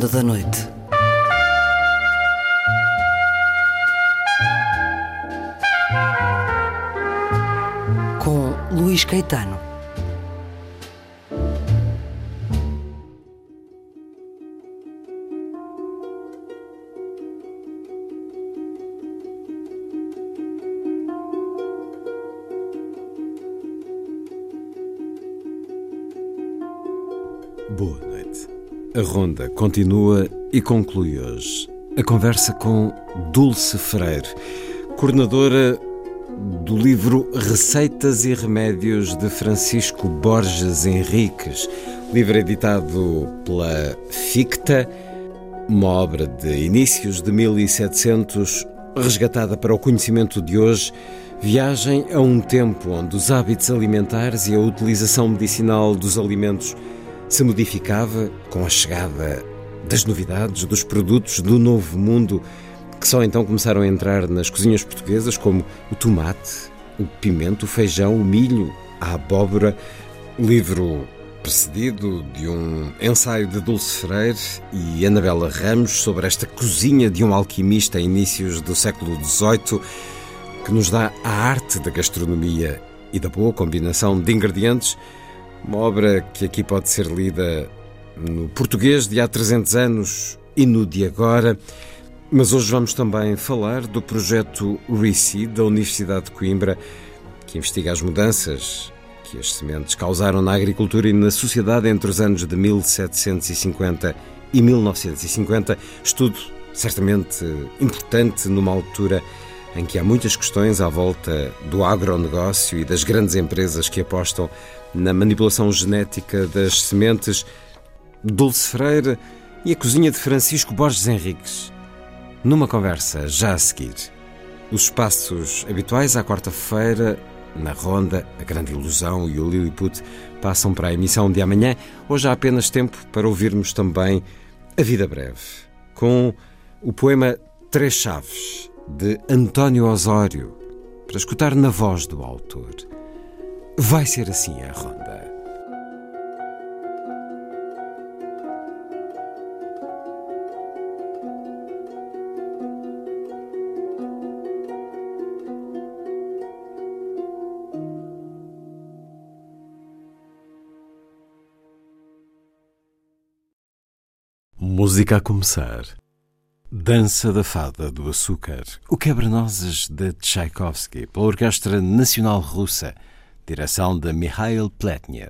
Ronda da Noite. Com Luís Caetano. Boa noite. A ronda continua e conclui hoje a conversa com Dulce Freire, coordenadora do livro Receitas e Remédios de Francisco Borges Henriques, livro editado pela Ficta, uma obra de inícios de 1700, resgatada para o conhecimento de hoje, viagem a um tempo onde os hábitos alimentares e a utilização medicinal dos alimentos se modificava com a chegada das novidades, dos produtos do novo mundo que só então começaram a entrar nas cozinhas portuguesas, como o tomate, o pimento, o feijão, o milho, a abóbora. Livro precedido de um ensaio de Dulce Freire e Anabela Ramos sobre esta cozinha de um alquimista a inícios do século XVIII, que nos dá a arte da gastronomia e da boa combinação de ingredientes. Uma obra que aqui pode ser lida no português de há 300 anos e no de agora. Mas hoje vamos também falar do projeto ReSeed da Universidade de Coimbra, que investiga as mudanças que as sementes causaram na agricultura e na sociedade entre os anos de 1750 e 1950. Estudo certamente importante numa altura em que há muitas questões à volta do agronegócio e das grandes empresas que apostam na manipulação genética das sementes. Dulce Freire e a cozinha de Francisco Borges Henriques, numa conversa já a seguir. Os espaços habituais à quarta-feira, na Ronda, a Grande Ilusão e o Lilliput passam para a emissão de amanhã. Hoje há apenas tempo para ouvirmos também A Vida Breve, com o poema Três Chaves, de António Osório, para escutar na voz do autor. Vai ser assim a Ronda. Música a começar. Dança da Fada do Açúcar, o Quebra-Nozes de Tchaikovsky, pela Orquestra Nacional Russa, direção de Mikhail Pletnev.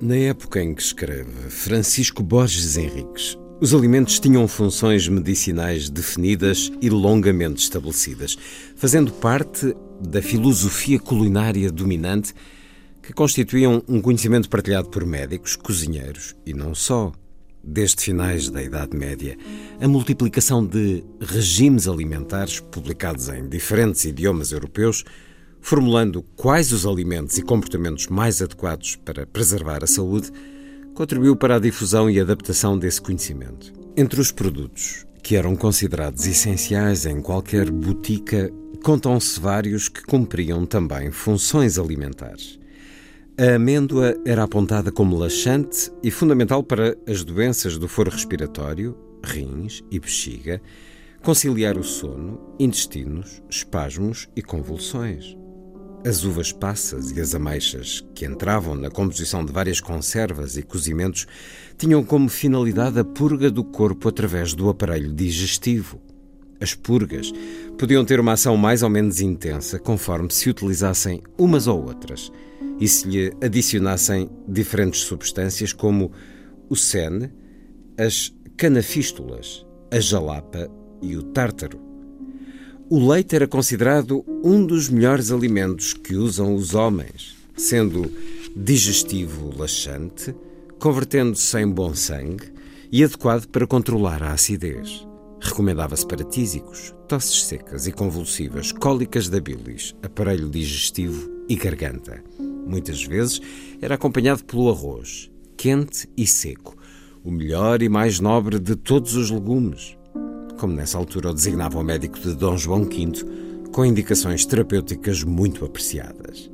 Na época em que escreve Francisco Borges Henriques, os alimentos tinham funções medicinais definidas e longamente estabelecidas, fazendo parte da filosofia culinária dominante que constituíam um conhecimento partilhado por médicos, cozinheiros e não só. Desde finais da Idade Média, a multiplicação de regimes alimentares publicados em diferentes idiomas europeus, formulando quais os alimentos e comportamentos mais adequados para preservar a saúde, contribuiu para a difusão e adaptação desse conhecimento. Entre os produtos que eram considerados essenciais em qualquer botica, contam-se vários que cumpriam também funções alimentares. A amêndoa era apontada como laxante e fundamental para as doenças do foro respiratório, rins e bexiga, conciliar o sono, intestinos, espasmos e convulsões. As uvas passas e as ameixas, que entravam na composição de várias conservas e cozimentos, tinham como finalidade a purga do corpo através do aparelho digestivo. As purgas podiam ter uma ação mais ou menos intensa conforme se utilizassem umas ou outras e se lhe adicionassem diferentes substâncias como o sene, as canafístulas, a jalapa e o tártaro. O leite era considerado um dos melhores alimentos que usam os homens, sendo digestivo laxante, convertendo-se em bom sangue e adequado para controlar a acidez. Recomendava-se para tísicos, tosses secas e convulsivas, cólicas da bilis, aparelho digestivo e garganta. Muitas vezes era acompanhado pelo arroz, quente e seco, o melhor e mais nobre de todos os legumes, como nessa altura o designava o médico de Dom João V, com indicações terapêuticas muito apreciadas.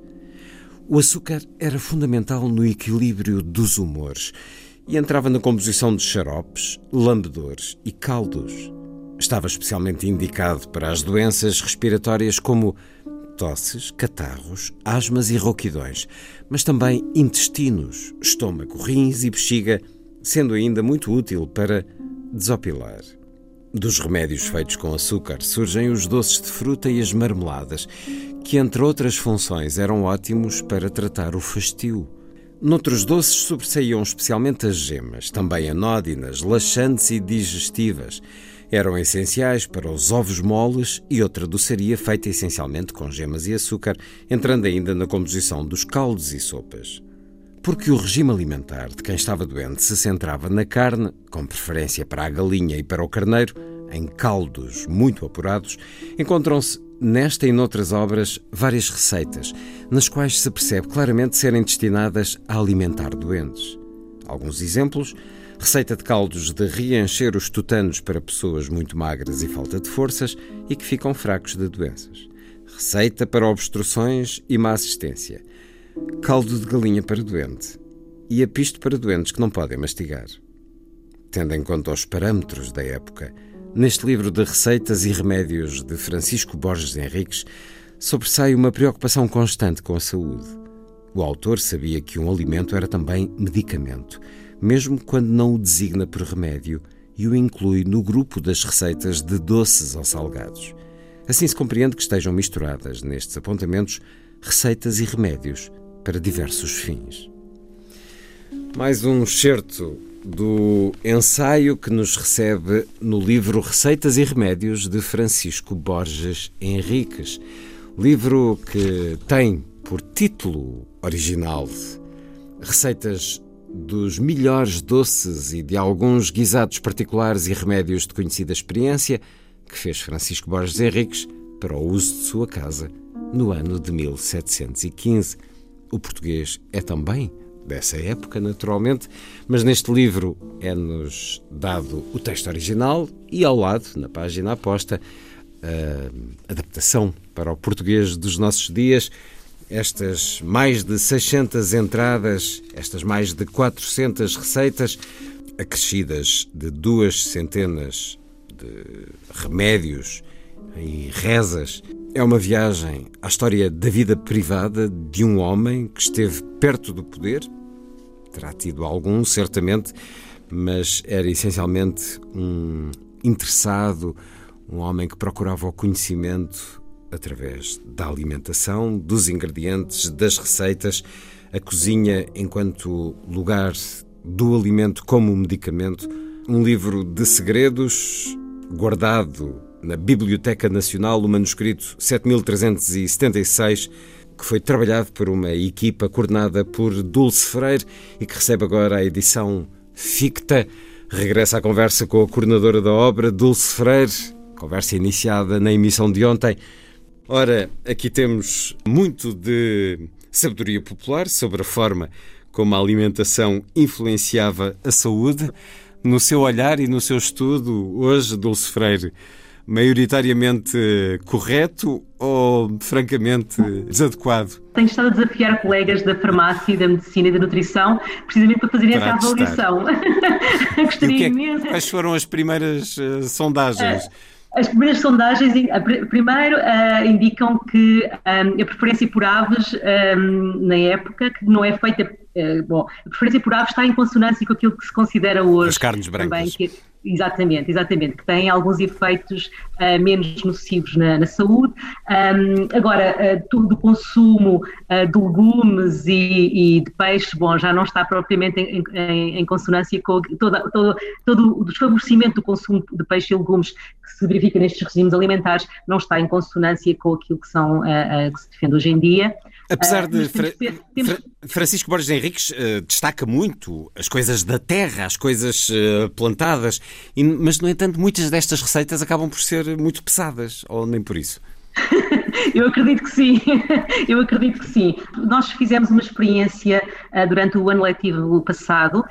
O açúcar era fundamental no equilíbrio dos humores e entrava na composição de xaropes, lambedores e caldos. Estava especialmente indicado para as doenças respiratórias como tosses, catarros, asmas e rouquidões, mas também intestinos, estômago, rins e bexiga, sendo ainda muito útil para desopilar. Dos remédios feitos com açúcar surgem os doces de fruta e as marmeladas, que, entre outras funções, eram ótimos para tratar o fastio. Noutros doces sobressaíam especialmente as gemas, também anódinas, laxantes e digestivas. Eram essenciais para os ovos moles e outra doçaria feita essencialmente com gemas e açúcar, entrando ainda na composição dos caldos e sopas. Porque o regime alimentar de quem estava doente se centrava na carne, com preferência para a galinha e para o carneiro, em caldos muito apurados, encontram-se nesta e noutras obras várias receitas, nas quais se percebe claramente serem destinadas a alimentar doentes. Alguns exemplos: receita de caldos de reencher os tutanos para pessoas muito magras e falta de forças e que ficam fracos de doenças. Receita para obstruções e má assistência. Caldo de galinha para doente e apisto para doentes que não podem mastigar. Tendo em conta os parâmetros da época, neste livro de receitas e remédios de Francisco Borges Henriques, sobressai uma preocupação constante com a saúde. O autor sabia que um alimento era também medicamento, mesmo quando não o designa por remédio e o inclui no grupo das receitas de doces ou salgados. Assim se compreende que estejam misturadas nestes apontamentos receitas e remédios para diversos fins. Mais um excerto do ensaio que nos recebe no livro Receitas e Remédios de Francisco Borges Henriques. Livro que tem por título original Receitas dos melhores doces e de alguns guisados particulares e remédios de conhecida experiência que fez Francisco Borges Henriques para o uso de sua casa no ano de 1715. O português é também dessa época, naturalmente, mas neste livro é-nos dado o texto original e ao lado, na página aposta, a adaptação para o português dos nossos dias. Estas mais de 600 entradas, estas mais de 400 receitas, acrescidas de 2 centenas de remédios e rezas. É uma viagem à história da vida privada de um homem que esteve perto do poder. Terá tido algum, certamente, mas era essencialmente um interessado, um homem que procurava o conhecimento através da alimentação, dos ingredientes, das receitas, a cozinha enquanto lugar do alimento como medicamento. Um livro de segredos guardado na Biblioteca Nacional, o manuscrito 7376, que foi trabalhado por uma equipa coordenada por Dulce Freire e que recebe agora a edição Ficta. Regressa à conversa com a coordenadora da obra, Dulce Freire, conversa iniciada na emissão de ontem. Ora, aqui temos muito de sabedoria popular sobre a forma como a alimentação influenciava a saúde. No seu olhar e no seu estudo, hoje, Dulce Freire, maioritariamente correto ou francamente desadequado? Tenho estado a desafiar colegas da farmácia, da medicina e da nutrição, precisamente para fazerem essa avaliação. Gostaria imenso. Quais foram as primeiras sondagens? As primeiras sondagens, primeiro, indicam que a preferência por aves, na época, que não é feita... a preferência por aves está em consonância com aquilo que se considera hoje. As carnes brancas. Também, exatamente, que têm alguns efeitos menos nocivos na saúde. Agora, todo o consumo de legumes e de peixe, já não está propriamente em consonância com todo o desfavorecimento do consumo de peixe e legumes que se verifica nestes regimes alimentares, não está em consonância com aquilo que se defende hoje em dia. Apesar de Francisco Borges Henriques destaca muito as coisas da terra, as coisas plantadas, mas, no entanto, muitas destas receitas acabam por ser muito pesadas, ou nem por isso? Eu acredito que sim. Nós fizemos uma experiência durante o ano letivo passado,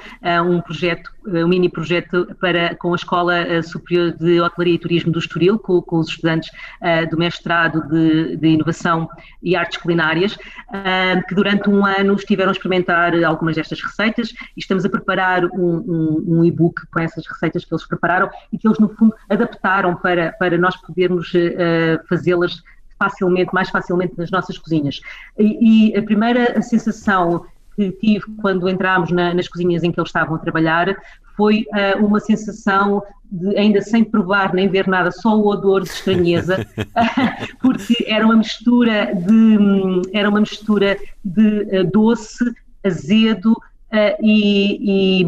um mini projeto com a Escola Superior de Hotelaria e Turismo do Estoril, com os estudantes do mestrado de Inovação e Artes Culinárias, que durante um ano estiveram a experimentar algumas destas receitas e estamos a preparar um e-book com essas receitas que eles prepararam e que eles, no fundo, adaptaram para nós podermos fazê-las mais facilmente nas nossas cozinhas. E a primeira sensação que tive quando entrámos nas cozinhas em que eles estavam a trabalhar foi uma sensação de, ainda sem provar nem ver nada, só o odor de estranheza, porque era uma mistura de doce, azedo, e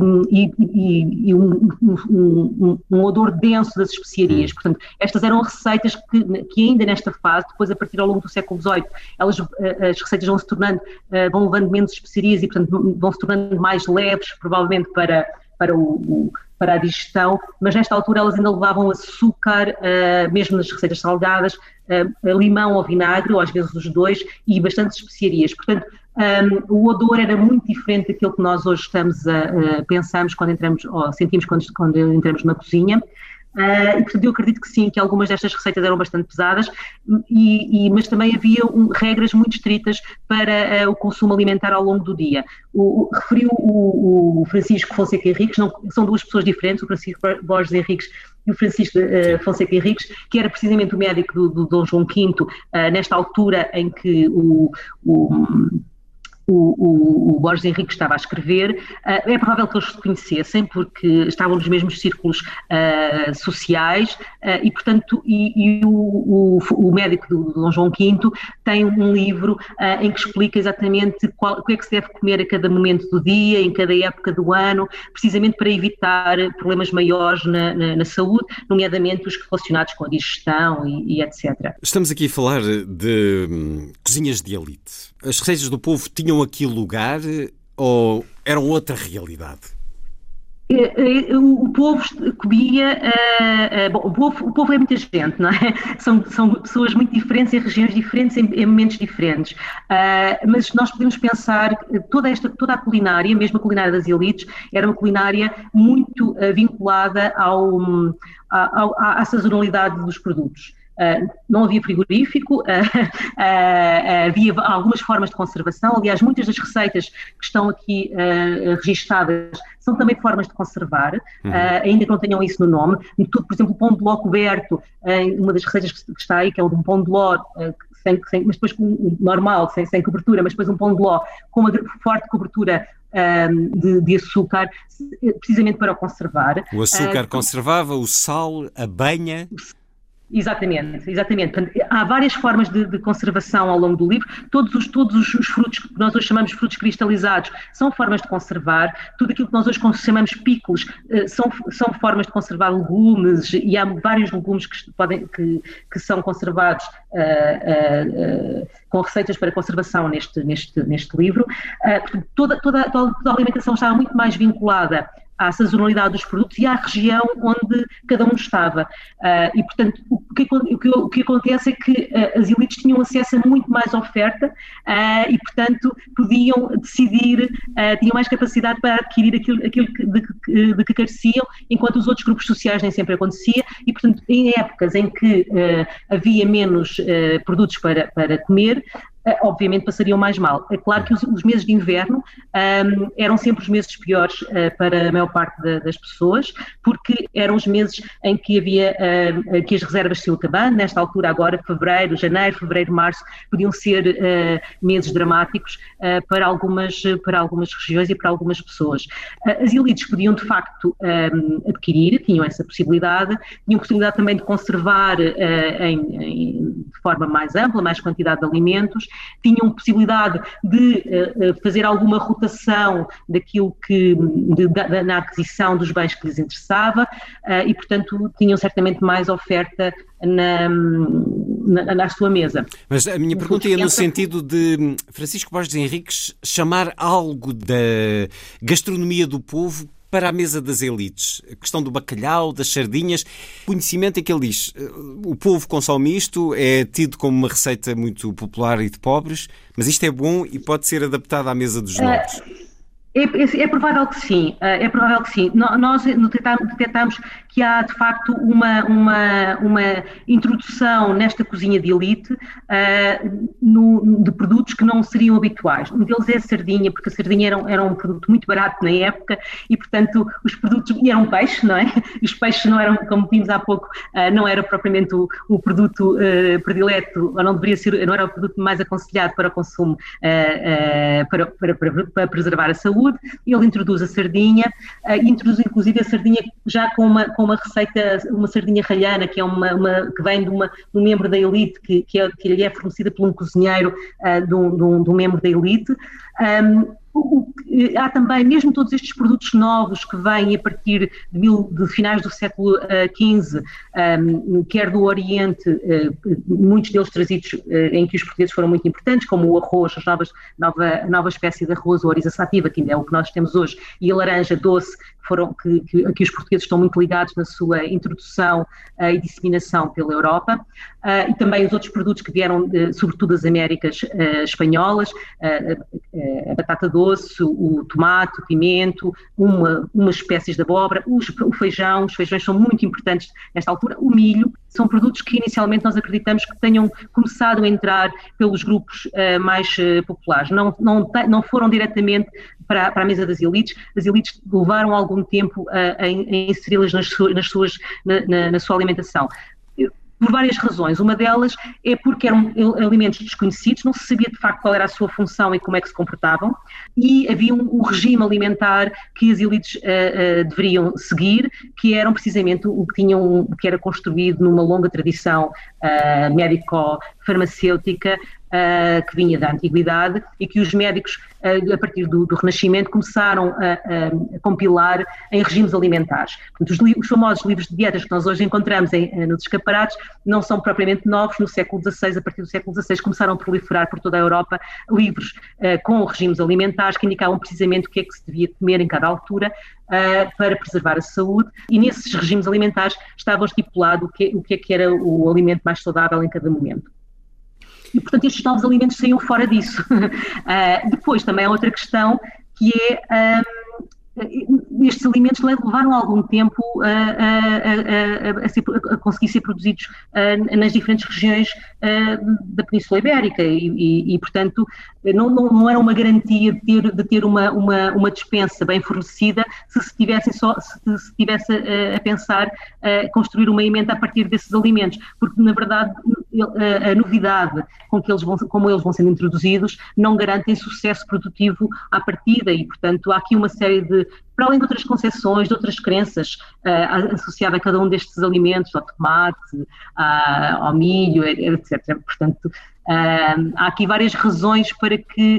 um odor denso das especiarias. Portanto, estas eram receitas que ainda nesta fase, depois a partir ao longo do século XVIII, as receitas vão levando menos especiarias e, portanto, vão se tornando mais leves, provavelmente para a digestão, mas nesta altura elas ainda levavam açúcar, mesmo nas receitas salgadas, limão ou vinagre, ou às vezes os dois, e bastantes especiarias. Portanto, o odor era muito diferente daquilo que nós hoje pensamos quando entramos, ou sentimos quando entramos na cozinha. E, portanto, eu acredito que sim, que algumas destas receitas eram bastante pesadas, mas também havia regras muito estritas para o consumo alimentar ao longo do dia. Referiu o Francisco Fonseca Henriques, são duas pessoas diferentes, o Francisco Borges Henriques e o Francisco Fonseca Henriques, que era precisamente o médico do Dom João V, nesta altura em que o Borges Henriques estava a escrever. É provável que eles se conhecessem porque estavam nos mesmos círculos sociais e, portanto, o médico do Dom João V tem um livro em que explica exatamente o que é que se deve comer a cada momento do dia, em cada época do ano, precisamente para evitar problemas maiores na saúde, nomeadamente os relacionados com a digestão e etc. Estamos aqui a falar de cozinhas de elite. As receitas do povo tinham aqui lugar ou eram outra realidade? O povo comia... o povo é muita gente, não é? São pessoas muito diferentes, em regiões diferentes, em momentos diferentes. Mas nós podemos pensar toda a culinária, mesmo a culinária das elites, era uma culinária muito vinculada à sazonalidade dos produtos. Não havia frigorífico, havia algumas formas de conservação. Aliás, muitas das receitas que estão aqui registadas são também formas de conservar, ainda que não tenham isso no nome. Por exemplo, o pão de ló coberto, uma das receitas que está aí, que é o de um pão de ló, mas depois normal, sem cobertura, mas depois um pão de ló com uma forte cobertura de açúcar, precisamente para o conservar. O açúcar conservava, o sal, a banha... Exatamente. Portanto, há várias formas de conservação ao longo do livro. Todos os frutos que nós hoje chamamos de frutos cristalizados são formas de conservar. Tudo aquilo que nós hoje chamamos picos são formas de conservar legumes, e há vários legumes que são conservados com receitas para conservação neste livro. Toda a alimentação estava muito mais vinculada à sazonalidade dos produtos e à região onde cada um estava. E, portanto, o que acontece é que as elites tinham acesso a muito mais oferta e, portanto, podiam decidir, tinham mais capacidade para adquirir aquilo de que careciam, enquanto os outros grupos sociais nem sempre acontecia. E, portanto, em épocas em que havia menos produtos para comer, obviamente passariam mais mal. É claro que os meses de inverno eram sempre os meses piores para a maior parte das pessoas, porque eram os meses em que havia que as reservas se iam acabando. Nesta altura agora, janeiro, fevereiro, março, podiam ser meses dramáticos para algumas regiões e para algumas pessoas. As elites podiam de facto adquirir, tinham essa possibilidade, tinham possibilidade também de conservar de forma mais ampla, mais quantidade de alimentos, tinham possibilidade de fazer alguma rotação daquilo na aquisição dos bens que lhes interessava e, portanto, tinham certamente mais oferta na sua mesa. Mas a minha pergunta é no sentido de Francisco Borges Henriques chamar algo da gastronomia do povo para a mesa das elites. A questão do bacalhau, das sardinhas, conhecimento em que ele diz o povo consome isto, é tido como uma receita muito popular e de pobres, mas isto é bom e pode ser adaptado à mesa dos nobres. É provável que sim, Nós detectamos que há, de facto, uma introdução nesta cozinha de elite de produtos que não seriam habituais. Um deles é a sardinha, porque a sardinha era um produto muito barato na época e, portanto, os produtos... E era um peixe, não é? Os peixes não eram, como vimos há pouco, não era propriamente o produto predileto, ou não era o produto mais aconselhado para o consumo, para preservar a saúde. Ele introduz a sardinha, introduz inclusive a sardinha já com uma receita, uma sardinha ralhana, que é que vem de um membro da elite, que lhe é fornecida por um cozinheiro de um membro da elite. Há também, mesmo todos estes produtos novos que vêm a partir de finais do século XV, quer do Oriente, muitos deles trazidos em que os portugueses foram muito importantes, como o arroz, a nova espécie de arroz, o oriza sativa, que ainda é o que nós temos hoje, e a laranja doce, que os portugueses estão muito ligados na sua introdução e disseminação pela Europa, e também os outros produtos que vieram, sobretudo das Américas espanholas, a batata doce, o tomate, o pimento, umas espécies de abóbora, o feijão. Os feijões são muito importantes nesta altura, o milho. São produtos que inicialmente nós acreditamos que tenham começado a entrar pelos grupos mais populares. Não foram diretamente para a mesa das elites. As elites levaram algum tempo a inseri-las na sua alimentação. Por várias razões. Uma delas é porque eram alimentos desconhecidos, não se sabia de facto qual era a sua função e como é que se comportavam, e havia um regime alimentar que as elites deveriam seguir, que eram precisamente que era construído numa longa tradição médico-farmacêutica, que vinha da antiguidade, e que os médicos, a partir do Renascimento, começaram a compilar em regimes alimentares. Portanto, os famosos livros de dietas que nós hoje encontramos nos escaparates não são propriamente novos. No século XVI, a partir do século XVI, começaram a proliferar por toda a Europa livros com regimes alimentares que indicavam precisamente o que é que se devia comer em cada altura para preservar a saúde, e nesses regimes alimentares estava estipulado o que é que era o alimento mais saudável em cada momento. E, portanto, estes novos alimentos saíam fora disso. Depois, também há outra questão, que é estes alimentos levaram algum tempo a conseguir ser produzidos nas diferentes regiões da Península Ibérica e, portanto, não era uma garantia de ter uma despensa bem fornecida se estivesse a pensar construir uma emenda a partir desses alimentos, porque, na verdade, a novidade como eles vão sendo introduzidos não garantem sucesso produtivo à partida e, portanto, há aqui uma série de para além de outras concepções, de outras crenças associadas a cada um destes alimentos, ao tomate, ao milho, etc. Portanto, há aqui várias razões para que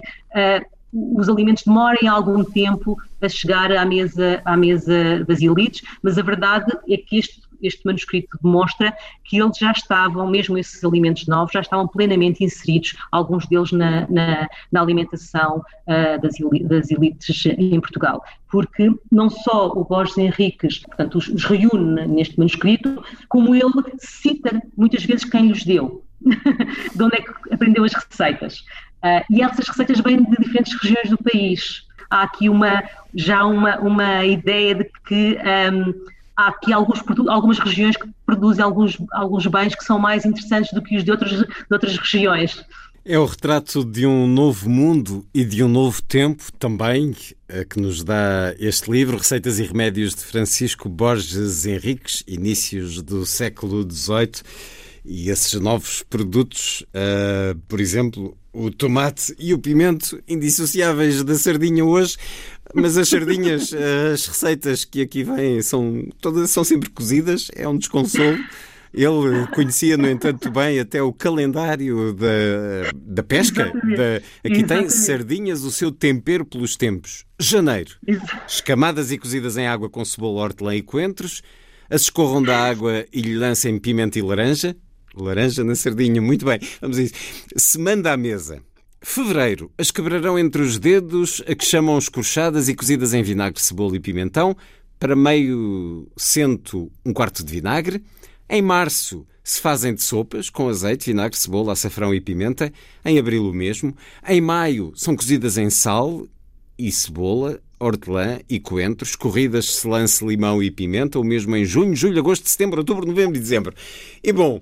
os alimentos demorem algum tempo a chegar à mesa das elites, mas a verdade é que este manuscrito demonstra que eles já estavam, mesmo esses alimentos novos, já estavam plenamente inseridos, alguns deles na alimentação das elites em Portugal. Porque não só o Borges Henriques, portanto, os reúne neste manuscrito, como ele cita muitas vezes quem lhes deu, de onde é que aprendeu as receitas. E essas receitas vêm de diferentes regiões do país. Há aqui já uma ideia de que há aqui algumas regiões que produzem alguns bens que são mais interessantes do que os de outras regiões. É o retrato de um novo mundo e de um novo tempo também, que nos dá este livro, Receitas e Remédios de Francisco Borges Henriques, inícios do século XVIII. E esses novos produtos, por exemplo, o tomate e o pimento, indissociáveis da sardinha hoje, mas as sardinhas, as receitas que aqui vêm são sempre cozidas, é um desconsolo. Ele conhecia, no entanto, bem até o calendário da pesca. Aqui tem sardinhas, o seu tempero pelos tempos. Janeiro, escamadas e cozidas em água com cebola, hortelã e coentros. As escorram da água e lhe lancem pimenta e laranja. Laranja na sardinha, muito bem. Vamos a isso. Se manda à mesa. Fevereiro, as quebrarão entre os dedos, a que chamam escorchadas e cozidas em vinagre, cebola e pimentão. Para meio cento, um quarto de vinagre. Em março, se fazem de sopas, com azeite, vinagre, cebola, açafrão e pimenta. Em abril, o mesmo. Em maio, são cozidas em sal e cebola, hortelã e coentro, escorridas, selance, limão e pimenta, o mesmo em junho, julho, agosto, setembro, outubro, novembro e dezembro. E bom,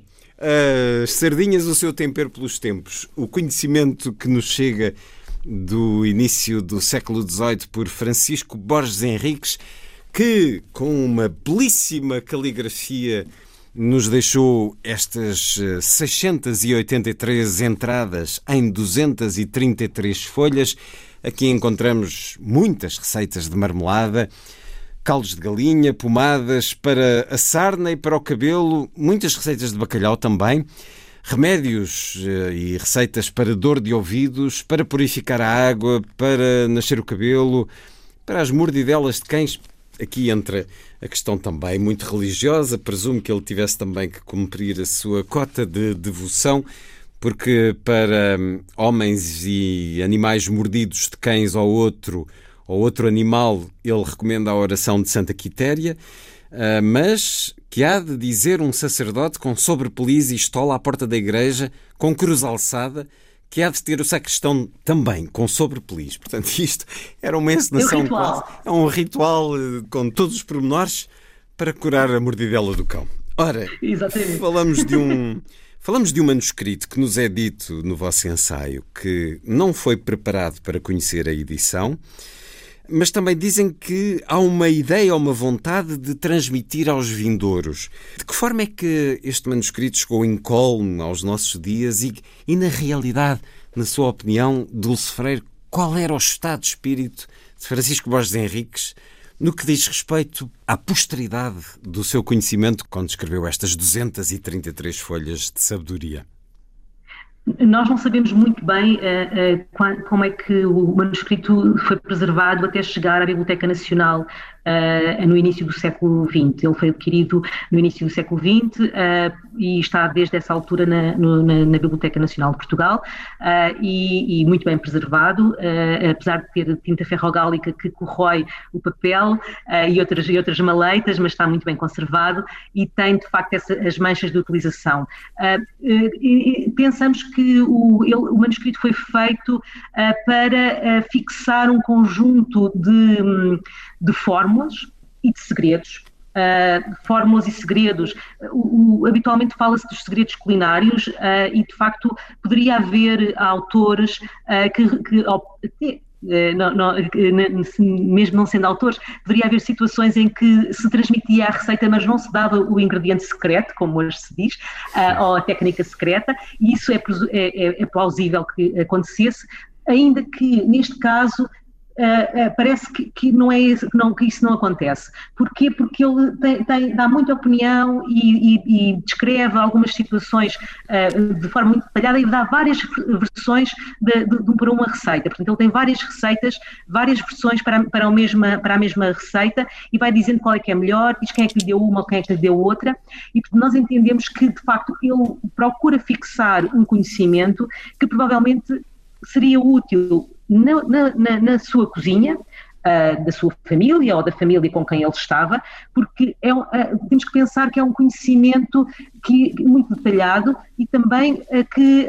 as sardinhas, o seu tempero pelos tempos. O conhecimento que nos chega do início do século XVIII por Francisco Borges Henriques, que com uma belíssima caligrafia nos deixou estas 683 entradas em 233 folhas. Aqui encontramos muitas receitas de marmelada, caldos de galinha, pomadas para a sarna e para o cabelo, muitas receitas de bacalhau também, remédios e receitas para dor de ouvidos, para purificar a água, para nascer o cabelo, para as mordidelas de cães. Aqui entra a questão também muito religiosa. Presumo que ele tivesse também que cumprir a sua cota de devoção, porque para homens e animais mordidos de cães ou outro animal, ele recomenda a oração de Santa Quitéria, mas que há de dizer um sacerdote com sobrepeliz e estola à porta da igreja, com cruz alçada, que há de ter o sacristão também com sobrepeliz. Portanto, isto era uma encenação quase. É um ritual com todos os pormenores para curar a mordidela do cão. Ora, falamos de um manuscrito que nos é dito no vosso ensaio que não foi preparado para conhecer a edição, mas também dizem que há uma ideia, uma vontade de transmitir aos vindouros. De que forma é que este manuscrito chegou incólume aos nossos dias e na realidade, na sua opinião, Dulce Freire, qual era o estado de espírito de Francisco Borges Henriques no que diz respeito à posteridade do seu conhecimento quando escreveu estas 233 folhas de sabedoria? Nós não sabemos muito bem como é que o manuscrito foi preservado até chegar à Biblioteca Nacional no início do século XX. Ele foi adquirido no início do século XX e está desde essa altura na Biblioteca Nacional de Portugal e muito bem preservado, apesar de ter tinta ferrogálica que corrói o papel e outras maleitas, mas está muito bem conservado e tem de facto as manchas de utilização. Pensamos que o manuscrito foi feito para fixar um conjunto de fórmulas e de segredos. Fórmulas e segredos. Habitualmente fala-se dos segredos culinários e, de facto, poderia haver autores mesmo não sendo autores, deveria haver situações em que se transmitia a receita, mas não se dava o ingrediente secreto, como hoje se diz, ou a técnica secreta, e isso é plausível que acontecesse, ainda que, neste caso, parece que não é que isso não acontece. Porquê? Porque ele dá muita opinião e descreve algumas situações de forma muito detalhada e dá várias versões para uma receita. Portanto, ele tem várias receitas, várias versões para a mesma receita e vai dizendo qual é que é melhor, diz quem é que lhe deu uma ou quem é que lhe deu outra. E portanto, nós entendemos que, de facto, ele procura fixar um conhecimento que provavelmente seria útil na sua cozinha, da sua família ou da família com quem ele estava, porque temos que pensar que é um conhecimento muito detalhado e também que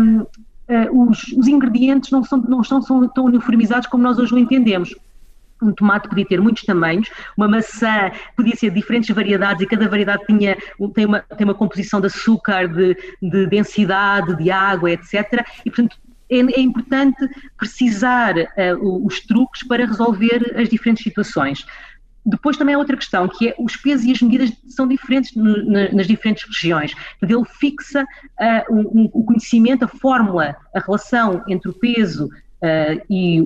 os ingredientes não são tão uniformizados como nós hoje o entendemos. Um tomate podia ter muitos tamanhos, uma maçã podia ser de diferentes variedades e cada variedade tem uma composição de açúcar, de densidade, de água, etc. E, portanto, é importante precisar os truques para resolver as diferentes situações. Depois também há outra questão, que é os pesos e as medidas são diferentes nas diferentes regiões. Portanto, ele fixa o conhecimento, a fórmula, a relação entre o peso e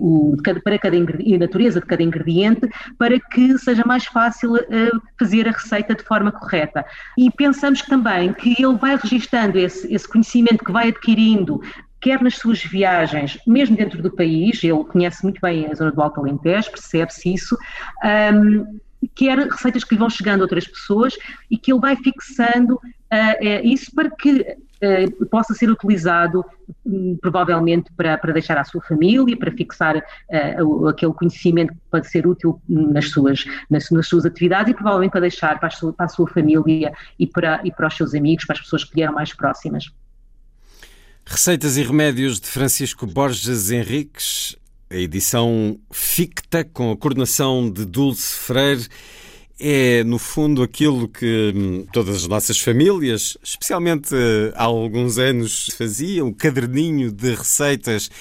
a natureza de cada ingrediente, para que seja mais fácil fazer a receita de forma correta. E pensamos também que ele vai registando esse conhecimento que vai adquirindo, quer nas suas viagens, mesmo dentro do país, ele conhece muito bem a zona do Alto Alentejo, percebe-se isso, quer receitas que lhe vão chegando a outras pessoas e que ele vai fixando isso para que possa ser utilizado provavelmente para deixar à sua família, para fixar aquele conhecimento que pode ser útil nas suas atividades e provavelmente para deixar para a sua família e para os seus amigos, para as pessoas que lhe eram mais próximas. Receitas e Remédios de Francisco Borges Henriques, a edição ficta com a coordenação de Dulce Freire. É, no fundo, aquilo que todas as nossas famílias, especialmente há alguns anos, faziam, o caderninho de receitas.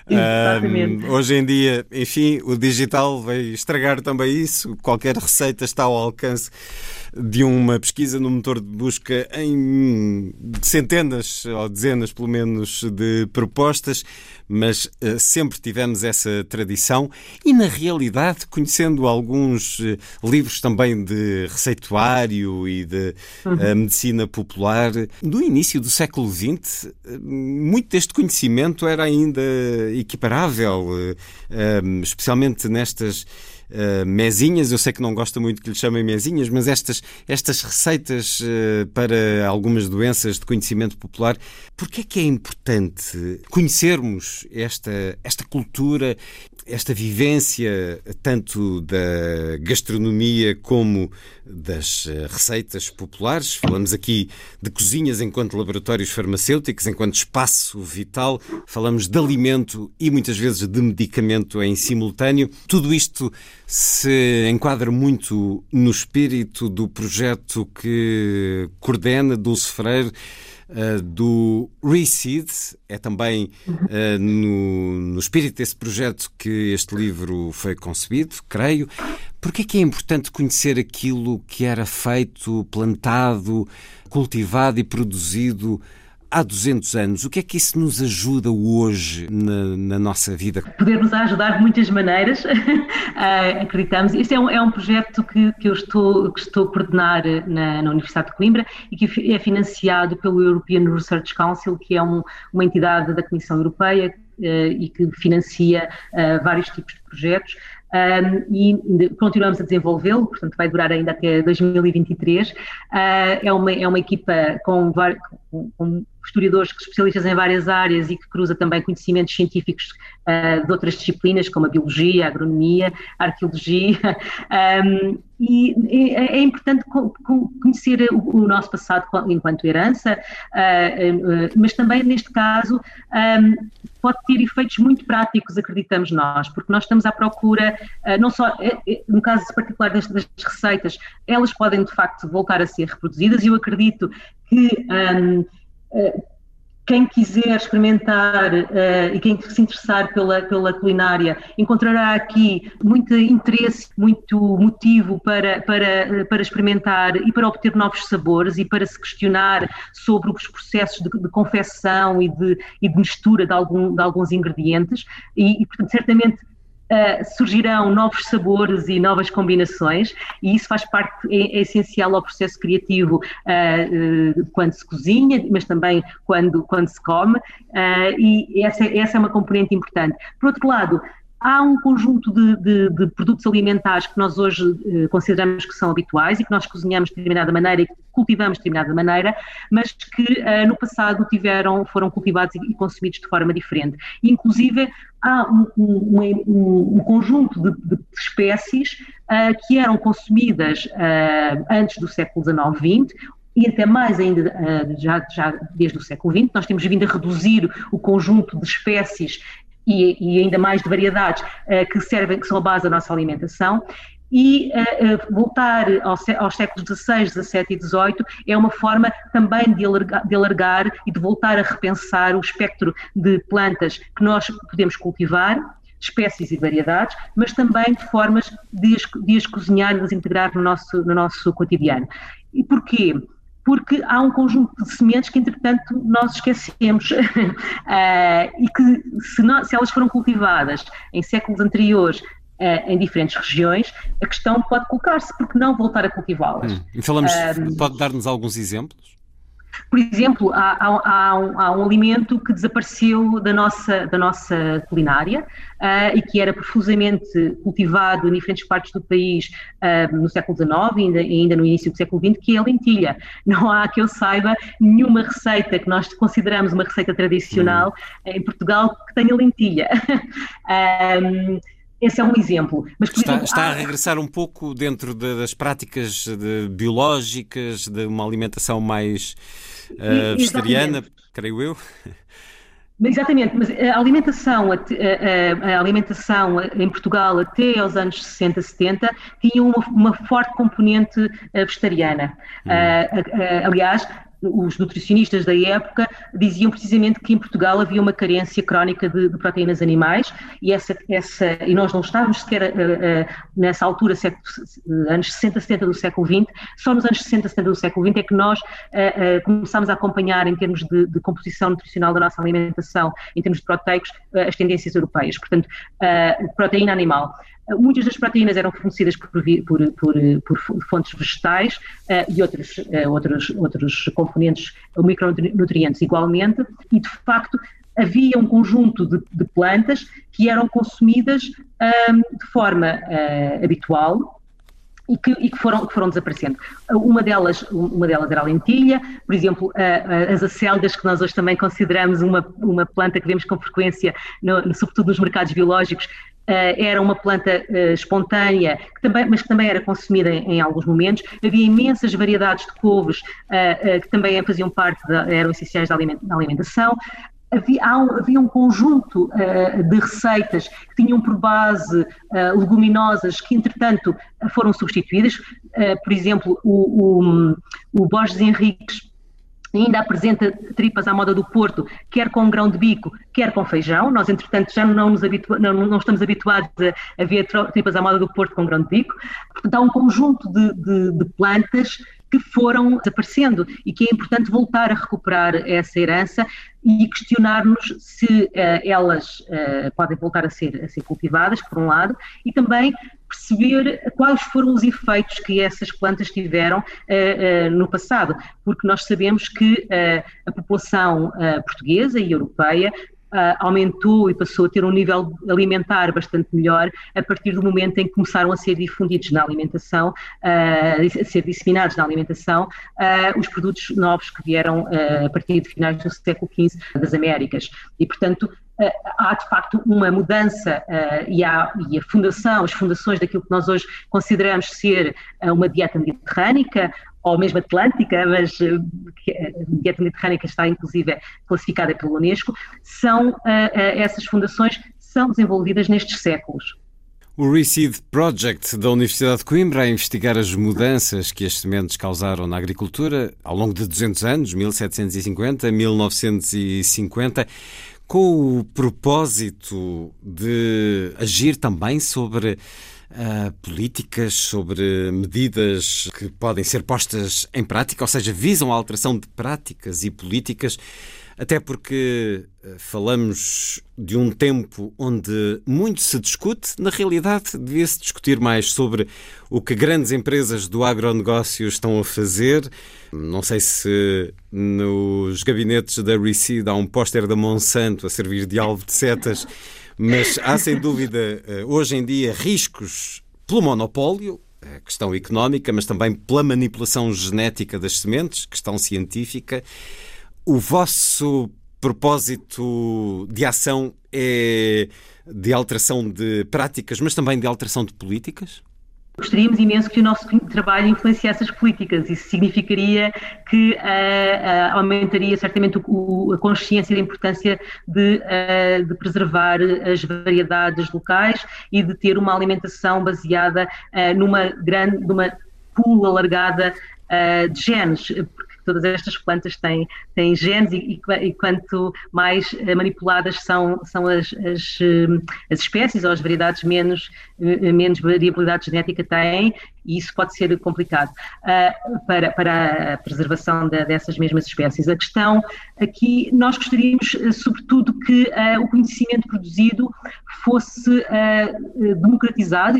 Hoje em dia, enfim, o digital vai estragar também isso. Qualquer receita está ao alcance de uma pesquisa no motor de busca em centenas ou dezenas, pelo menos, de propostas, mas sempre tivemos essa tradição e, na realidade, conhecendo alguns livros também de receituário e de medicina popular, no início do século XX, muito deste conhecimento era ainda equiparável, especialmente nestas mesinhas. Eu sei que não gosta muito que lhe chamem mesinhas, mas estas receitas para algumas doenças de conhecimento popular. Porquê é que é importante conhecermos esta cultura, esta vivência tanto da gastronomia como das receitas populares? Falamos aqui de cozinhas enquanto laboratórios farmacêuticos, enquanto espaço vital, falamos de alimento e muitas vezes de medicamento em simultâneo. Tudo isto se enquadra muito no espírito do projeto que coordena Dulce Freire, do Reseed. É também no espírito desse projeto que este livro foi concebido, creio. Porquê é que é importante conhecer aquilo que era feito, plantado, cultivado e produzido há 200 anos? O que é que isso nos ajuda hoje na nossa vida? Poder-nos ajudar de muitas maneiras, acreditamos. Este é um projeto que eu estou a coordenar na Universidade de Coimbra e que é financiado pelo European Research Council, que é uma entidade da Comissão Europeia e que financia vários tipos de projetos. E continuamos a desenvolvê-lo, portanto vai durar ainda até 2023. É uma equipa com historiadores especialistas em várias áreas e que cruza também conhecimentos científicos de outras disciplinas, como a biologia, a agronomia, a arqueologia, e é importante conhecer o nosso passado enquanto herança, mas também, neste caso, pode ter efeitos muito práticos, acreditamos nós, porque nós estamos à procura, não só, no caso particular das receitas, elas podem, de facto, voltar a ser reproduzidas, e eu acredito que quem quiser experimentar e quem se interessar pela culinária encontrará aqui muito interesse, muito motivo para experimentar e para obter novos sabores e para se questionar sobre os processos de confecção e de mistura de alguns ingredientes e, portanto, certamente surgirão novos sabores e novas combinações, e isso faz parte, é essencial ao processo criativo quando se cozinha, mas também quando se come, e essa é uma componente importante. Por outro lado, há um conjunto de produtos alimentares que nós hoje consideramos que são habituais e que nós cozinhamos de determinada maneira e que cultivamos de determinada maneira, mas que no passado foram cultivados e consumidos de forma diferente. Inclusive, há um conjunto de espécies que eram consumidas antes do século XIX-XX, e até mais ainda já desde o século XX. Nós temos vindo a reduzir o conjunto de espécies e ainda mais de variedades que são a base da nossa alimentação, e voltar aos séculos XVI, XVII e XVIII é uma forma também de alargar e de voltar a repensar o espectro de plantas que nós podemos cultivar, espécies e variedades, mas também de formas de as cozinhar e de as integrar no nosso cotidiano. E porquê? Porque há um conjunto de sementes que, entretanto, nós esquecemos e que, se elas foram cultivadas em séculos anteriores em diferentes regiões, a questão pode colocar-se, porque não voltar a cultivá-las. Pode dar-nos alguns exemplos? Por exemplo, há um alimento que desapareceu da nossa culinária e que era profusamente cultivado em diferentes partes do país no século XIX e ainda no início do século XX, que é a lentilha. Não há, que eu saiba, nenhuma receita que nós consideramos uma receita tradicional em Portugal que tenha lentilha. Esse é um exemplo. Mas, está a regressar um pouco dentro das práticas biológicas, de uma alimentação mais vegetariana, creio eu. Exatamente, mas a alimentação em Portugal até aos anos 60, 70 tinha uma forte componente vegetariana. Aliás, os nutricionistas da época diziam precisamente que em Portugal havia uma carência crónica de proteínas animais e nós não estávamos sequer nessa altura, anos 60, 70 do século XX, só nos anos 60, 70 do século XX é que nós começámos a acompanhar em termos de composição nutricional da nossa alimentação, em termos de proteicos, as tendências europeias, portanto, proteína animal. Muitas das proteínas eram fornecidas por fontes vegetais e outros componentes micronutrientes igualmente, e de facto havia um conjunto de plantas que eram consumidas de forma habitual e que foram desaparecendo. Uma delas era a lentilha, por exemplo, as acelgas, que nós hoje também consideramos uma planta que vemos com frequência, sobretudo nos mercados biológicos. Era uma planta espontânea, mas que também era consumida em alguns momentos. Havia imensas variedades de couves que também faziam parte, eram essenciais da alimentação. Havia um conjunto de receitas que tinham por base leguminosas que, entretanto, foram substituídas. Por exemplo, o Borges Henriques ainda apresenta tripas à moda do Porto, quer com grão de bico, quer com feijão. Nós, entretanto, já não estamos habituados a ver tripas à moda do Porto com grão de bico. Portanto, há um conjunto de plantas que foram desaparecendo e que é importante voltar a recuperar essa herança e questionar-nos se elas podem voltar a ser cultivadas, por um lado, e também perceber quais foram os efeitos que essas plantas tiveram no passado, porque nós sabemos que a população portuguesa e europeia aumentou e passou a ter um nível alimentar bastante melhor a partir do momento em que começaram a ser difundidos na alimentação, a ser disseminados na alimentação, os produtos novos que vieram a partir de finais do século XV das Américas. E, portanto, há de facto uma mudança e as fundações daquilo que nós hoje consideramos ser uma dieta mediterrânica, ou mesmo atlântica, mas a dieta mediterrânica está inclusive classificada pela Unesco, essas fundações são desenvolvidas nestes séculos. O Reseed Project da Universidade de Coimbra a investigar as mudanças que as sementes causaram na agricultura ao longo de 200 anos, 1750 a 1950, com o propósito de agir também sobre políticas, sobre medidas que podem ser postas em prática, ou seja, visam a alteração de práticas e políticas até porque falamos de um tempo onde muito se discute. Na realidade, devia-se discutir mais sobre o que grandes empresas do agronegócio estão a fazer. Não sei se nos gabinetes da Recede há um póster da Monsanto a servir de alvo de setas, mas há sem dúvida hoje em dia riscos pelo monopólio, a questão económica, mas também pela manipulação genética das sementes, questão científica. O vosso propósito de ação é de alteração de práticas, mas também de alteração de políticas? Gostaríamos imenso que o nosso trabalho influenciasse as políticas. Isso significaria que aumentaria certamente a consciência da importância de preservar as variedades locais e de ter uma alimentação baseada numa pool alargada de genes, porque todas estas plantas têm genes e quanto mais manipuladas são as espécies ou as variedades, menos variabilidade genética têm, e isso pode ser complicado para a preservação dessas mesmas espécies. A questão aqui, nós gostaríamos sobretudo que o conhecimento produzido fosse democratizado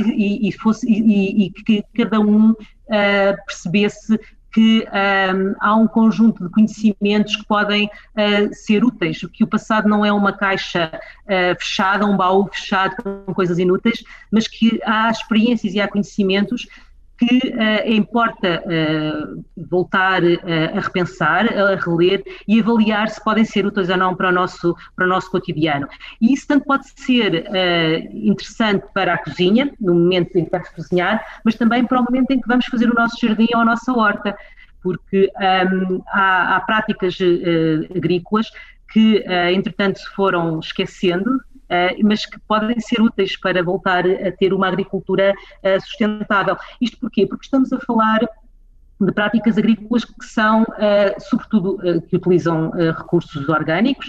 e que cada um percebesse que há um conjunto de conhecimentos que podem ser úteis, que o passado não é uma caixa fechada, um baú fechado com coisas inúteis, mas que há experiências e há conhecimentos que importa voltar a repensar, a reler e avaliar se podem ser úteis ou não para o nosso cotidiano. E isso tanto pode ser interessante para a cozinha, no momento em que vamos cozinhar, mas também para o momento em que vamos fazer o nosso jardim ou a nossa horta, porque há práticas agrícolas que, entretanto, se foram esquecendo, mas que podem ser úteis para voltar a ter uma agricultura sustentável. Isto porquê? Porque estamos a falar de práticas agrícolas que são, sobretudo, que utilizam recursos orgânicos,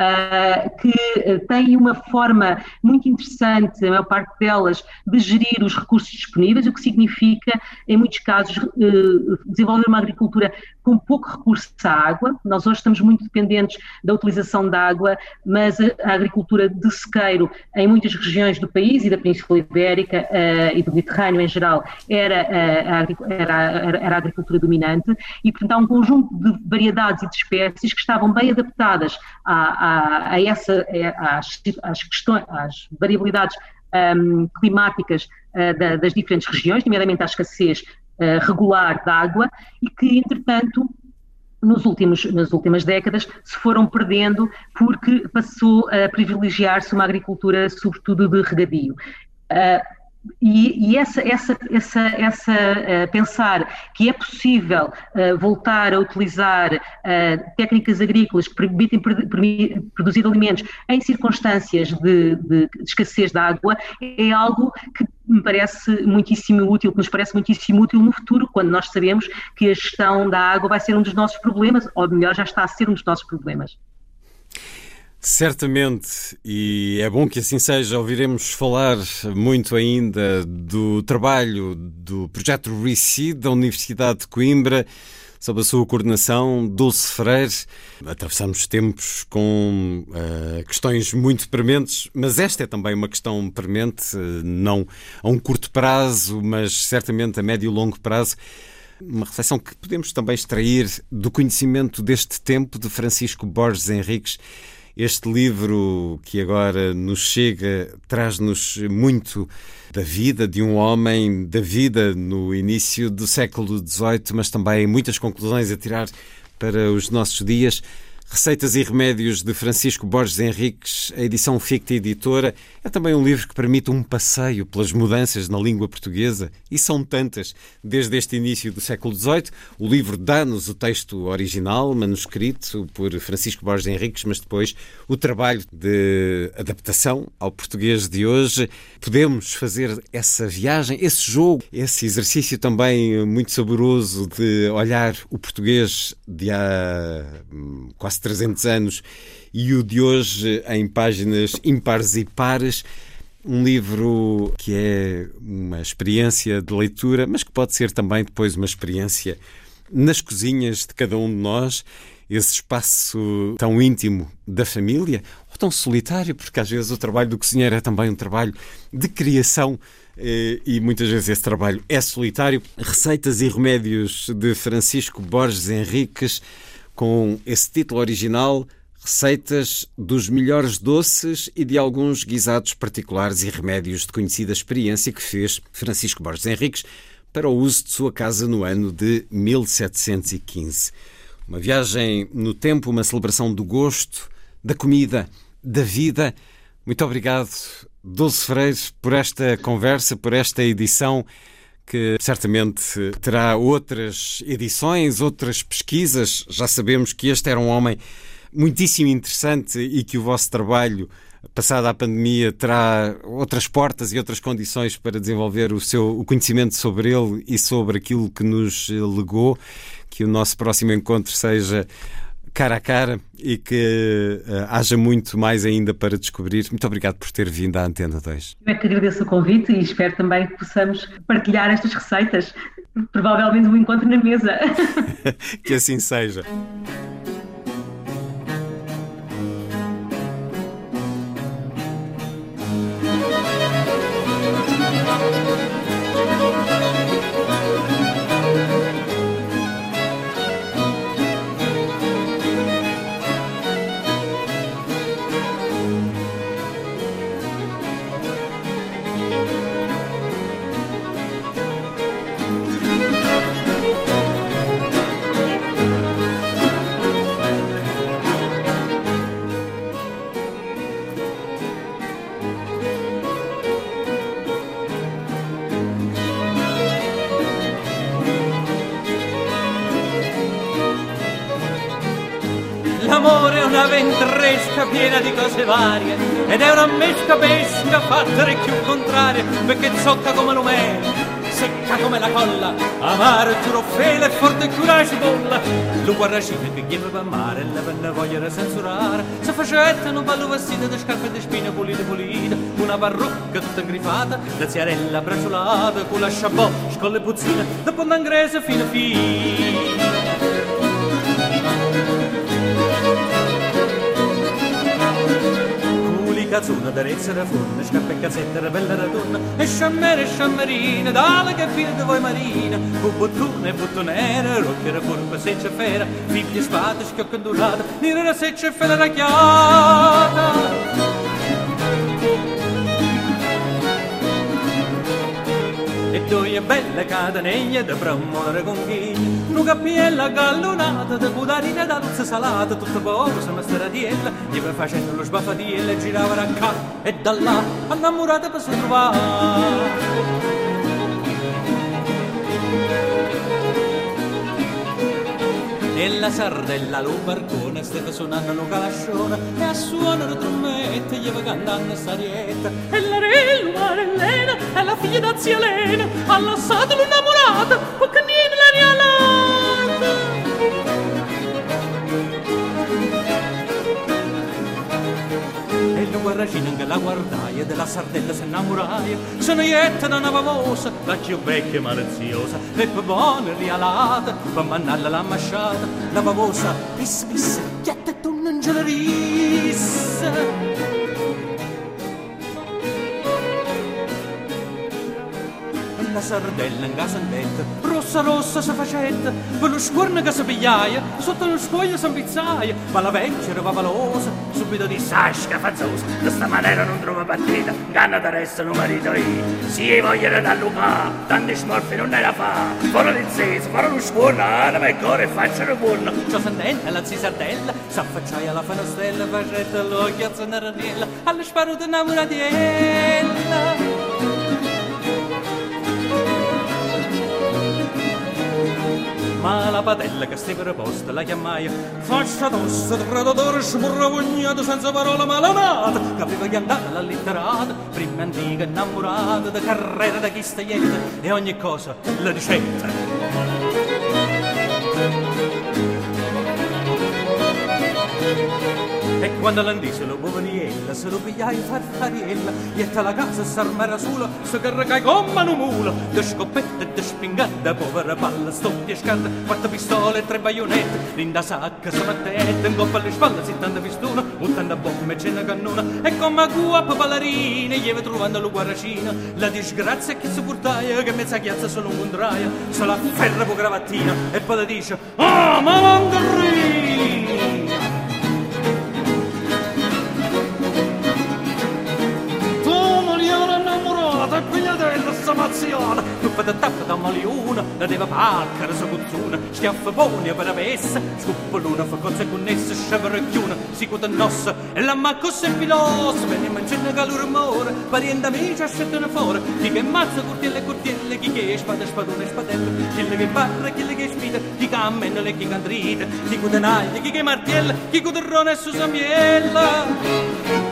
que têm uma forma muito interessante, a maior parte delas, de gerir os recursos disponíveis, o que significa, em muitos casos, desenvolver uma agricultura com pouco recurso à água. Nós hoje estamos muito dependentes da utilização da água, mas a agricultura de sequeiro, em muitas regiões do país e da Península Ibérica e do Mediterrâneo em geral, era a agricultura dominante, e portanto há um conjunto de variedades e de espécies que estavam bem adaptadas às variabilidades climáticas das diferentes regiões, nomeadamente à escassez regular de água, e que entretanto nas últimas décadas se foram perdendo porque passou a privilegiar-se uma agricultura sobretudo de regadio. E pensar que é possível voltar a utilizar técnicas agrícolas que permitem produzir alimentos em circunstâncias de escassez de água é algo que me parece muitíssimo útil, que nos parece muitíssimo útil no futuro, quando nós sabemos que a gestão da água vai ser um dos nossos problemas, ou melhor, já está a ser um dos nossos problemas. Certamente, e é bom que assim seja. Ouviremos falar muito ainda do trabalho do projeto Recede da Universidade de Coimbra, sob a sua coordenação, Dulce Freire. Atravessamos tempos com questões muito prementes, mas esta é também uma questão premente, não a um curto prazo, mas certamente a médio e longo prazo. Uma reflexão que podemos também extrair do conhecimento deste tempo de Francisco Borges Henriques. Este livro que agora nos chega traz-nos muito da vida de um homem, da vida no início do século XVIII, mas também muitas conclusões a tirar para os nossos dias. Receitas e Remédios, de Francisco Borges Henriques, a edição Ficta Editora. É também um livro que permite um passeio pelas mudanças na língua portuguesa, e são tantas, desde este início do século XVIII. O livro dá-nos o texto original, manuscrito por Francisco Borges Henriques, mas depois o trabalho de adaptação ao português de hoje. Podemos fazer essa viagem, esse jogo, esse exercício também muito saboroso de olhar o português de há quase 300 anos e o de hoje em páginas ímpares e pares. Um livro que é uma experiência de leitura, mas que pode ser também depois uma experiência nas cozinhas de cada um de nós. esse espaço tão íntimo da família, ou tão solitário, porque às vezes o trabalho do cozinheiro é também um trabalho de criação e muitas vezes esse trabalho é solitário. Receitas e Remédios de Francisco Borges Henriques, com esse título original, Receitas dos melhores doces e de alguns guisados particulares e remédios de conhecida experiência que fez Francisco Borges Henriques para o uso de sua casa no ano de 1715. Uma viagem no tempo, uma celebração do gosto, da comida, da vida. Muito obrigado, Dulce Freire, por esta conversa, por esta edição, que certamente terá outras edições, outras pesquisas. Já sabemos que este era um homem muitíssimo interessante e que o vosso trabalho, passada a pandemia, terá outras portas e outras condições para desenvolver o conhecimento sobre ele e sobre aquilo que nos legou. Que o nosso próximo encontro seja cara a cara e que haja muito mais ainda para descobrir. Muito obrigado por ter vindo à Antena 2. Eu é que agradeço o convite e espero também que possamos partilhar estas receitas. Provavelmente um encontro na mesa. Que assim seja. L'amore è una ventresca piena di cose varie ed è una mesca pesca fatta più contrarie, perché zocca come l'umè, secca come la colla, amare giuro fela e forte coraggio bolla. Lo guarracino che chiama per mare, la penna voglia da censurare, se facetta un ballo vestito di scarpe di spine pulite, una parrucca tutta grifata, da ziarella braciolata, con la chapeau, scolle puzzine, da pondangrese fino a fine. Cazzuna d'arezza da forno, scappa e cazzetta da bella radonna, e sciammere e sciammerina, dalla che fine di voi marina, con bottone e bottonera, rocchera furba, seccia fera, figli e spade, schiocca ondulata, nera seccia e fela racchiata. E due belle cateneglie da bramone conchiglia, una cappiella gallonata da budarina d'alza salata, tutto poco se una stradiella, gli va facendo lo sbaffatiello e girava da qua e da là, innamorata per si trovare. E la sardella lo barcone stava suonando un calascione e a suonare trombette gli va cantando starietta. E la re, Marellena, è la figlia da zia Elena, ha lasciato l'innamorata, perché niente la rialata. E lo guarracino che la guardaia della sardella si innamoraia, se ne ietta da una famosa, la più vecchia maliziosa, e per buona rialata, per mannarla la masciata, la famosa pisse, chietta e tu non ce la rissa. La sardella in casandetta, rossa si facetta, per lo scorno che si pigliaia, sotto lo scoglio si impizzaia, ma la vecchia era vavalosa, subito disse, asca fazzosa, di questa maniera non trova partita, ganna da resta un marito io, si vogliono da Luca, tanti smorfi non ne la fa, foro di zese, foro lo scorno, anima e cuore e facciano buono, ciò sandella, la zia sardella, s'affacciaia alla fanastella, facetta l'occhio a zannaranella, alle sparute innamoratiella. Ma la padella che stava reposta la chiamaia faccia tosta, traditore, sburravognato senza parola malanata, che aveva chiamata la litterata, prima antica innamorata, da carriera da chi staglietta, e ogni cosa la ricetta. E quando l'andise lo poveriello, Ella se lo pigliai farfariella, ietta la casa s'armera sola, se carregai come un mulo, de scoppette e de spingate, povera palla, stoppie scarpe, 4 pistole e 3 baionette, l'inda sacca se mettette, in coppa alle spalle, 70 pistone, 80 bombe e 100 cannone, e come guapa ballerine, gli va trovando lo guarracino, la disgrazia che si portaia, che mezza chiazza solo un contraia, se la ferra con gravattina, e poi le dice, ah, malandrina! E pigliatella sta mazziata, truppa da tappa da maliuna, la deva paccara sa cuzzuna, schiaffa buoni per avessa, scuppoluna fa cozze connesse, sciavarrecchiuna, si cuta nossa, e la maccossa e filosa, veniamo in cena calore amore, pariente amici ascettano fuori, chi che mazza curtielle e curtielle, chi che spada spadone e spadelle, chi che barra, chi che spida, chi che ammennale e chi che andrite, chi che naglia, chi che martiella, chi che terrone e susamiella.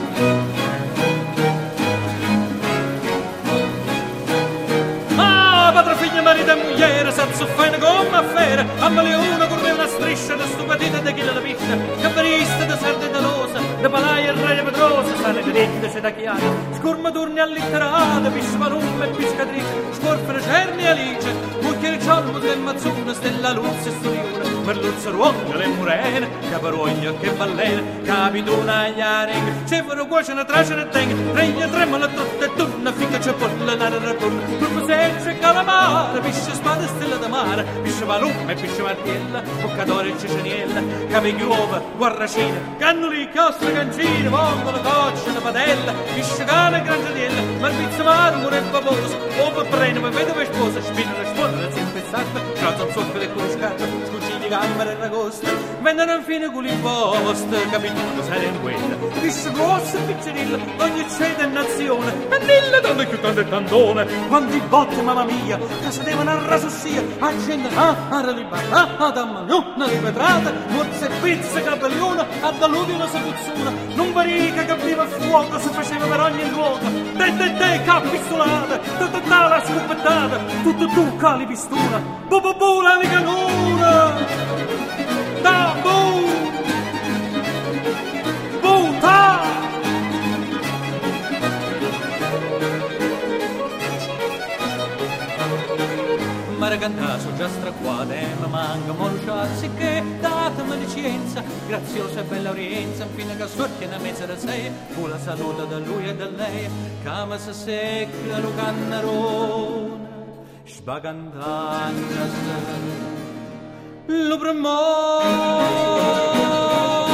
Padre, figlio, marito e moglie, senza fare come affare, ammali una corre una striscia, da stupatita da chi la piscia, cabarista, da sarda da losa, da palaia e raia pedrosa, sale dritta, c'è da chiara, scormaturni allitterate, pisce valum e piscatrice, scorfere cerni e alice, mucchiere ciolmo del mazzone, stella luzza e storione, merluzza ruonga le murene, caparogna che ballene, capituna agli arenga, cefaro cuocena, tracena e tenga, treglia, tremola, tutta e tunna, finca ciapolla, nara rapunna, turbo secce, calamare, pisce spada, stella da mare, pisce valume, pisce martiella, boccatore e ciceniella, capigliuova, guarracina, cannoli, chiostre, cancine, vongola, coccia, la padella, pisce cane, grangiadiella, marbizzo, marmore e paposa, opa, prena, vedova e sposa, spina, risponde, sempre sarta, trozza, zucca, le curiscata, scucigli, gambere e ragosta, vendono infine culi imposta, capitolo, serenguella, pisce grossa e piccerilla, ogni ceda e nazione, e mille donne più tante e tantone, quanti botte, mamma mia, che si devono arrasossia, accendere, ad ammagnuna ripetrata, mozze e pizze, capelliona, a daludi una seduzzuna, non parica che apriva fuoco, si faceva per ogni luogo, te, capistolata, ta, la scoppettata, tutto, cali pistuna, bu, la canuna, ta, bu, ta! Maracantaso già straquate, ma manca molusciarsi che datemi licenza, graziosa e bella orienza, infine che sortia una mezza da sei, fu la saluta da lui e da lei, cama se secca lo cannarone, sbagantanda lo premone.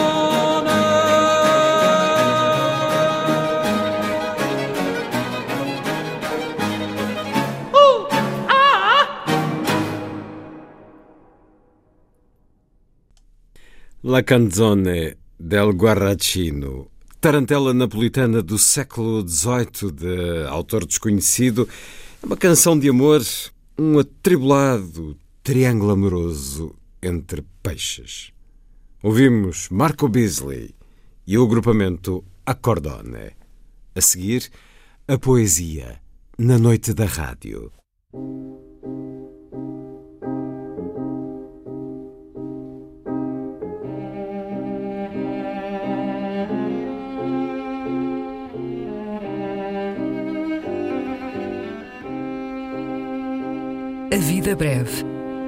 La canzone del Guarracino, tarantela napolitana do século XVIII, de autor desconhecido, é uma canção de amor, um atribulado triângulo amoroso entre peixes. Ouvimos Marco Beasley e o agrupamento Accordone. A seguir, a poesia na noite da rádio. A vida breve.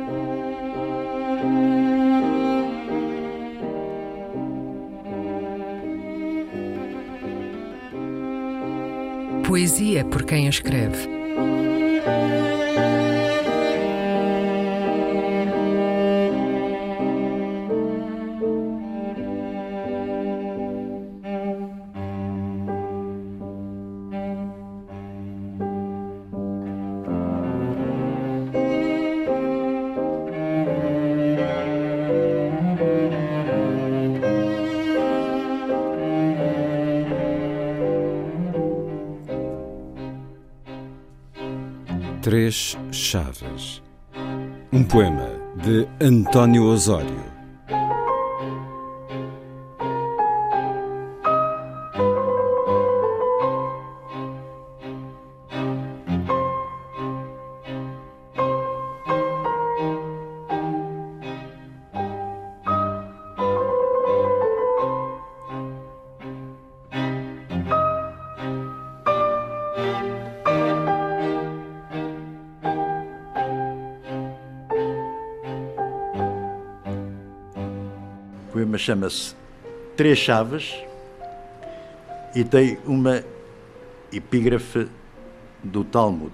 Poesia por quem a escreve. Três chaves. Um poema de António Osório. poema chama-se Três Chaves e tem uma epígrafe do Talmud.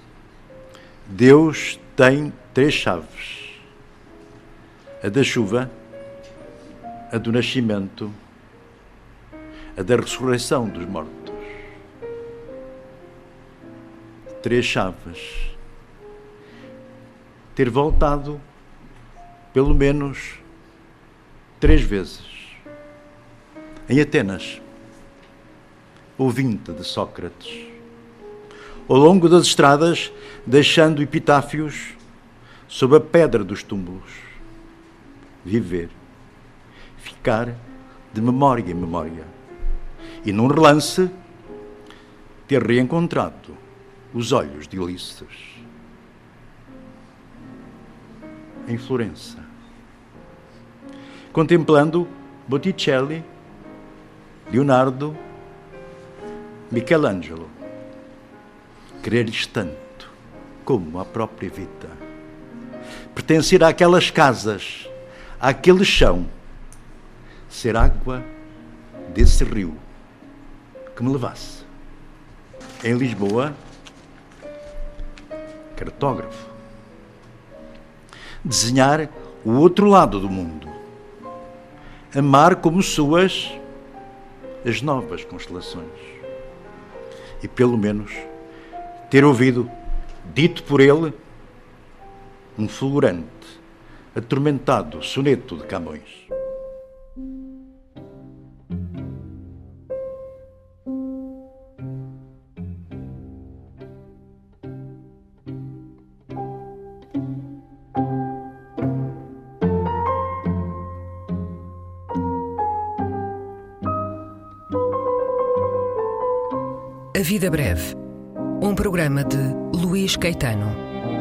Deus tem três chaves: a da chuva, a do nascimento, a da ressurreição dos mortos. Três chaves. Ter voltado pelo menos 3 vezes. Em Atenas, ouvindo de Sócrates, ao longo das estradas, deixando epitáfios sob a pedra dos túmulos. Viver, ficar de memória em memória. E num relance, ter reencontrado os olhos de Ulisses. Em Florença, contemplando Botticelli, Leonardo, Michelangelo, querer-lhes tanto como a própria vida, pertencer àquelas casas, àquele chão, ser água desse rio que me levasse. Em Lisboa, cartógrafo, desenhar o outro lado do mundo, amar como suas as novas constelações e, pelo menos, ter ouvido, dito por ele, um fulgurante, atormentado soneto de Camões. A Vida Breve, um programa de Luís Caetano.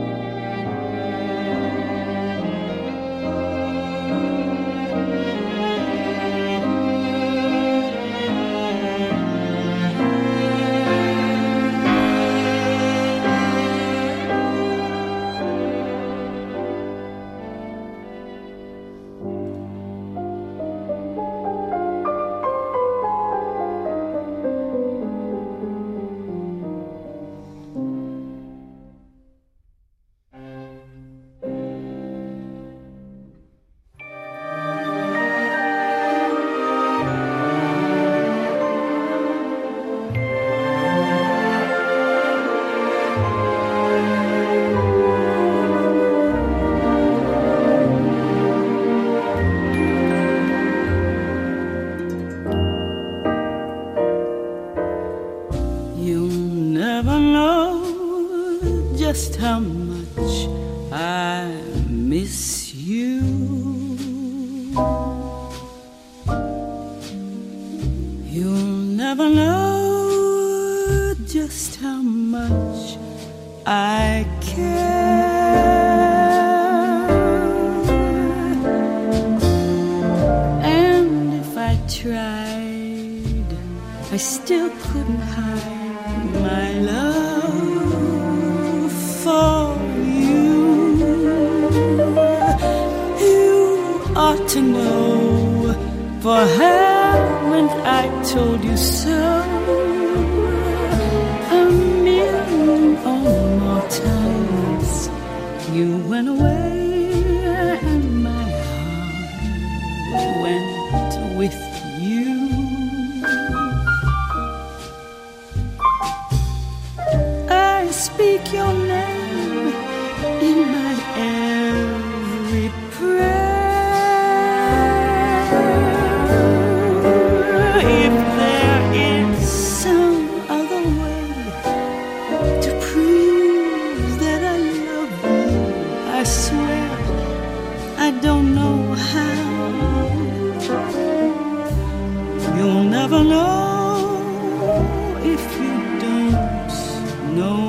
Just how much I miss you. You'll never know just how much I care. And if I tried, I still couldn't hide my love for you. You ought to know, for haven't I told you so a million or more times? You went away and my heart went with you. I speak your name in my every prayer. If there is some other way to prove that I love you, I swear I don't know how. You'll never know if you don't know.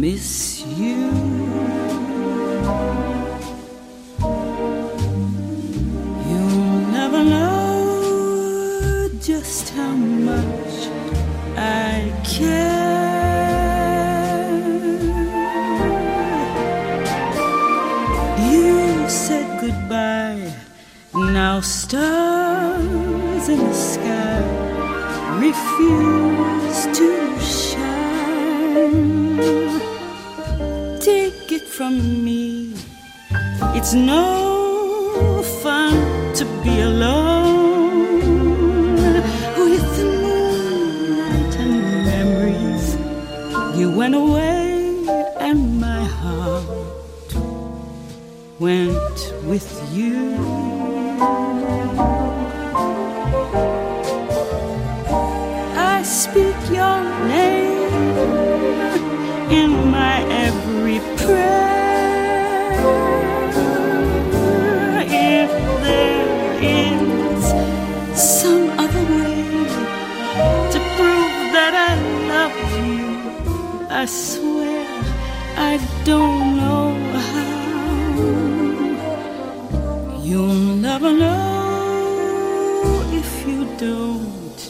miss you. You'll never know just how much I care. You said goodbye, now stars in the sky refuse to shine. Take it from me, it's no fun to be alone with the moonlight and memories. You went away and my heart went with you. I speak your name in my every prayer. If there is some other way to prove that I love you, I swear I don't know how. You'll never know if you don't.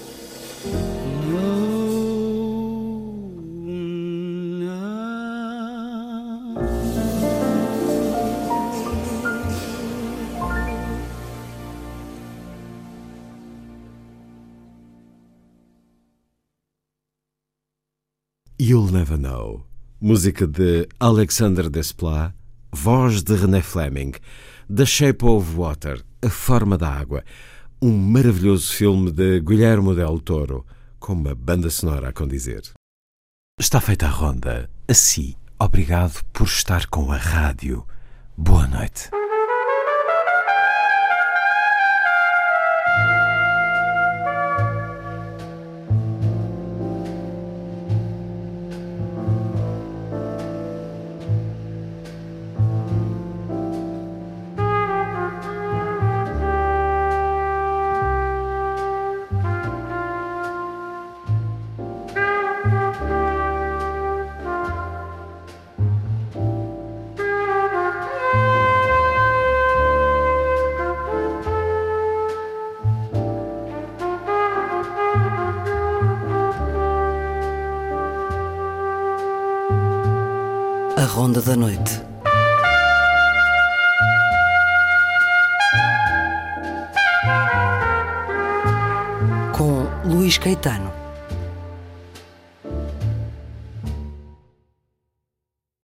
You'll Never Know, música de Alexander Desplat, voz de René Fleming, The Shape of Water, A Forma da Água, um maravilhoso filme de Guillermo del Toro, com uma banda sonora a condizer. Está feita a ronda. Assim, obrigado por estar com a rádio. Boa noite. A Ronda da Noite. Com Luís Caetano.